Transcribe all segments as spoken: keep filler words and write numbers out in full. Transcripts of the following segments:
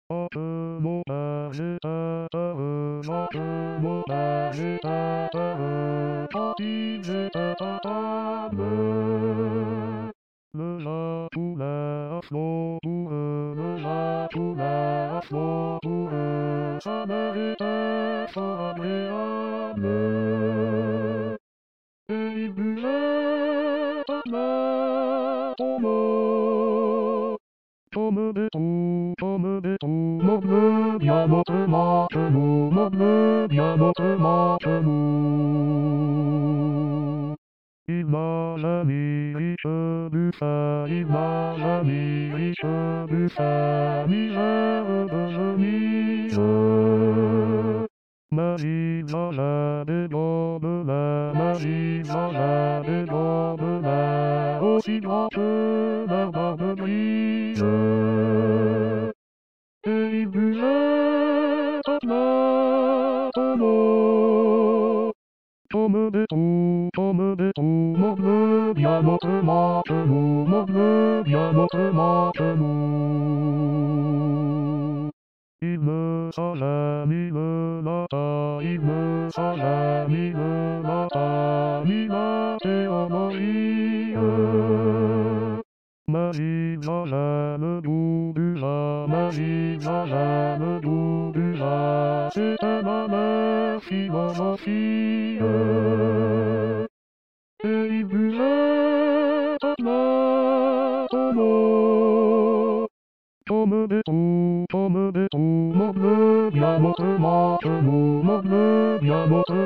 Automobile, automobile, partie table. Le la poulet flot pour eux, le la poulet flot pour eux, ça méritait fort agréable. Et il buvait à la pomme. Pomme de tout, pomme de tout, montre bien notre matelot, montre bien notre matelot. Il m'a jamais riche du fin, il m'a jamais riche du fin, misère de chemise. Magie Zaza des gobelins, magie Zaza des gobelins, aussi droit que la barbe grise. Et il buvait à la pomme. Pomme de tout, pomme de tout, montre bien notre matelot, montre bien notre matelot. Il me salami le matin, il me salami le matin, il a théologie. Magie Zaza le goût du vin, magie Zaza le goût du vin, c'était ma mère philosophie. Et il buvait à la pomme. Pomme de tout, pomme de tout, montre bien notre matelot, montre bien notre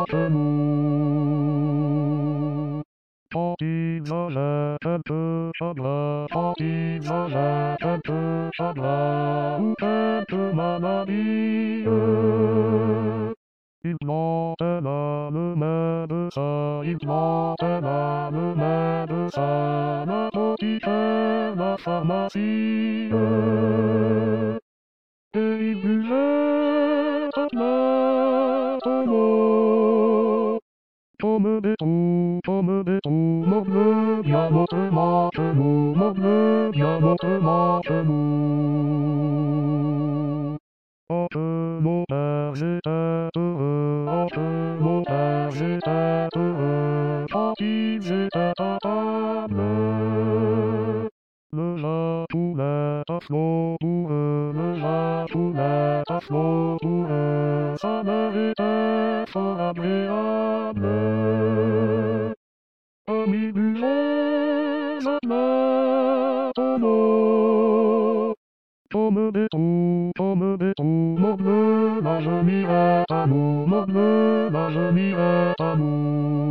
matelot. Partie Zaza, quelques chagrins, partie Zaza, quelques chagrins, ou quelques maladies. Il plantait là le médecin, il plantait là le médecin, l'apothicaire, la pharmacie. Et il buvait à la pomme. Pomme de tout, pomme de tout, montre bien notre matelot, montre bien notre matelot. Entre mon père j'étais heureux, entre mon père j'étais heureux, parti j'étais à table. Le la poulette à flot pour eux, le la poulette à flot pour eux, ça méritait fort agréable. Ami buvons à la pomme. Pomme de tout, pomme de tout, montre là je m'irai à nous, montre là je m'irai à nous.